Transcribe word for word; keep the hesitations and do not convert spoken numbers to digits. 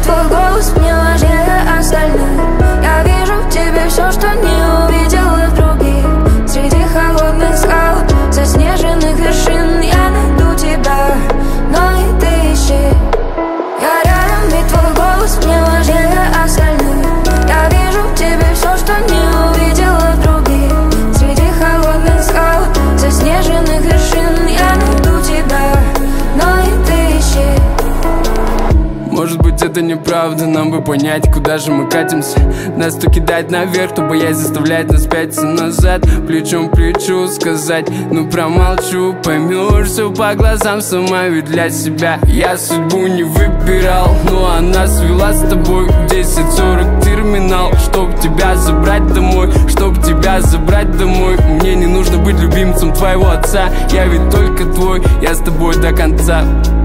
твой голос мне важнее остальных. Я вижу в тебе все, что не увидела в других. Среди холодных скал, заснеженных вершин я найду тебя, но и ты ищи. Я рядом, ведь твой голос мне важнее остальных. Я вижу в тебе все, что не увидела в других. Среди холодных скал, заснеженных вершин я найду тебя, но и ты ищи. Может быть, это неправда, нам бы понять, куда же мы катимся. Нас то кидать наверх, то боясь заставлять нас пятиться назад. Плечом к плечу сказать, ну промолчу. Поймешь все по глазам сама, ведь для себя я судьбу не выбирал, но она свела с тобой в десять сорок терминал. Чтоб тебя забрать домой, чтоб тебя забрать домой. Мне не нужно быть любимцем твоего отца, я ведь только твой, я с тобой до конца.